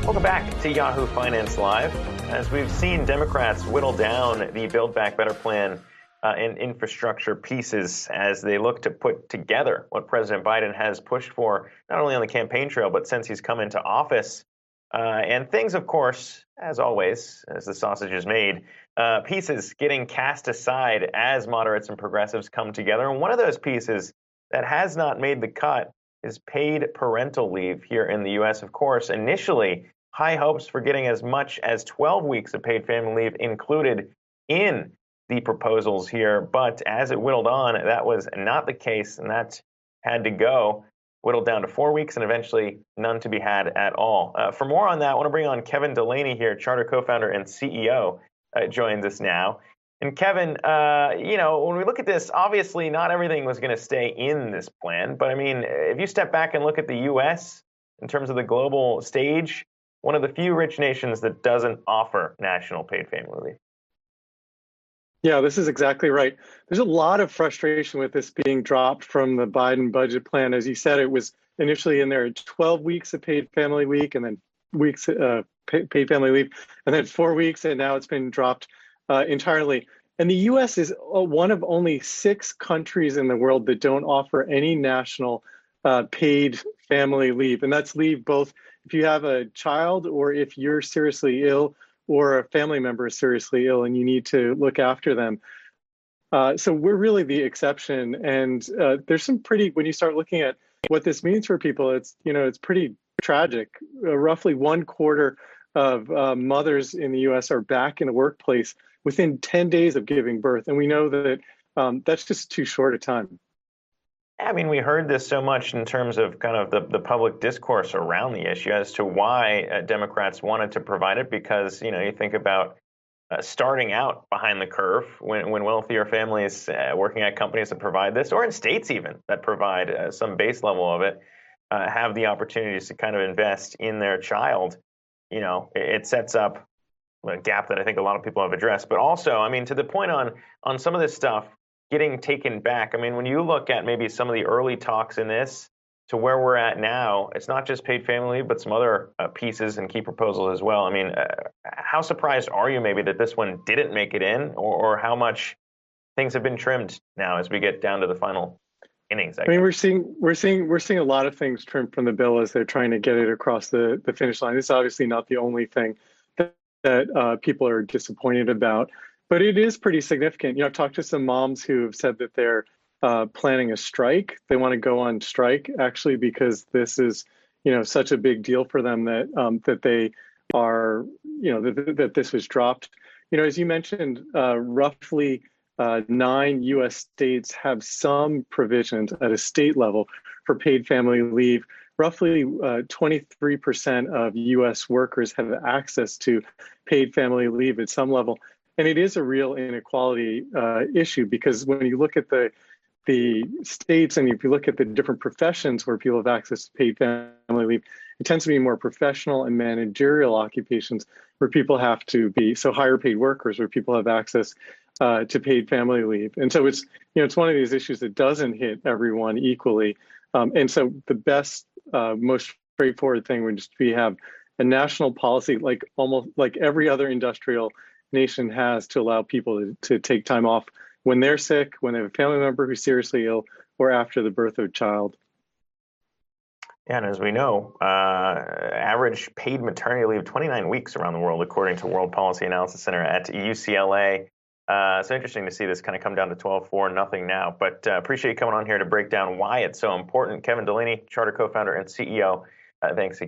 Welcome back to Yahoo Finance Live. As we've seen Democrats whittle down the Build Back Better plan and infrastructure pieces as they look to put together what President Biden has pushed for, not only on the campaign trail, but since he's come into office. And things, of course, as always, as the sausage is made, pieces getting cast aside as moderates and progressives come together. And one of those pieces that has not made the cut is paid parental leave here in the U.S. Of course, initially, high hopes for getting as much as 12 weeks of paid family leave included in the proposals here. But as it whittled on, that was not the case, and that had to go, whittled down to 4 weeks, and eventually none to be had at all. For more on that, I want to bring on Kevin Delaney here, Charter co-founder and CEO, joins us now. And Kevin, when we look at this, obviously not everything was going to stay in this plan. But I mean, if you step back and look at the U.S. in terms of the global stage, one of the few rich nations that doesn't offer national paid family leave. Yeah, this is exactly right. There's a lot of frustration with this being dropped from the Biden budget plan. As you said, it was initially in there 12 weeks of paid family week and then weeks paid family leave, and then 4 weeks, and now it's been dropped entirely. And the U.S. is one of only 6 countries in the world that don't offer any national paid family leave. And that's leave both if you have a child or if you're seriously ill or a family member is seriously ill and you need to look after them. So we're really the exception. And there's some when you start looking at what this means for people, it's pretty tragic. Roughly 1/4 of mothers in the U.S. are back in the workplace within 10 days of giving birth. And we know that that's just too short a time. I mean, we heard this so much in terms of kind of the public discourse around the issue as to why Democrats wanted to provide it, because, you think about starting out behind the curve when wealthier families working at companies that provide this, or in states even that provide some base level of it, have the opportunities to kind of invest in their child. It sets up a gap that I think a lot of people have addressed. But also, I mean, to the point on some of this stuff getting taken back, I mean, when you look at maybe some of the early talks in this to where we're at now, it's not just paid family leave, but some other pieces and key proposals as well. I mean, how surprised are you maybe that this one didn't make it in, or how much things have been trimmed now as we get down to the final innings? I mean, we're seeing a lot of things trimmed from the bill as they're trying to get it across the finish line. This is obviously not the only thing that people are disappointed about, but it is pretty significant. I've talked to some moms who have said that they're planning a strike. They want to go on strike actually because this is, such a big deal for them that they are, that this was dropped. As you mentioned, roughly 9 U.S. states have some provisions at a state level for paid family leave. Roughly 23% of U.S. workers have access to paid family leave at some level. And it is a real inequality issue, because when you look at the states and if you look at the different professions where people have access to paid family leave, it tends to be more professional and managerial occupations where people have to be, so higher paid workers where people have access to paid family leave. And so it's one of these issues that doesn't hit everyone equally. And so the best, most straightforward thing would just be have a national policy almost like every other industrial nation has, to allow people to take time off when they're sick, when they have a family member who's seriously ill, or after the birth of a child. Yeah, and as we know, average paid maternity leave 29 weeks around the world, according to World Policy Analysis Center at UCLA. So interesting to see this kind of come down to 12-4, nothing now. But appreciate you coming on here to break down why it's so important. Kevin Delaney, Charter co-founder and CEO. Thanks again.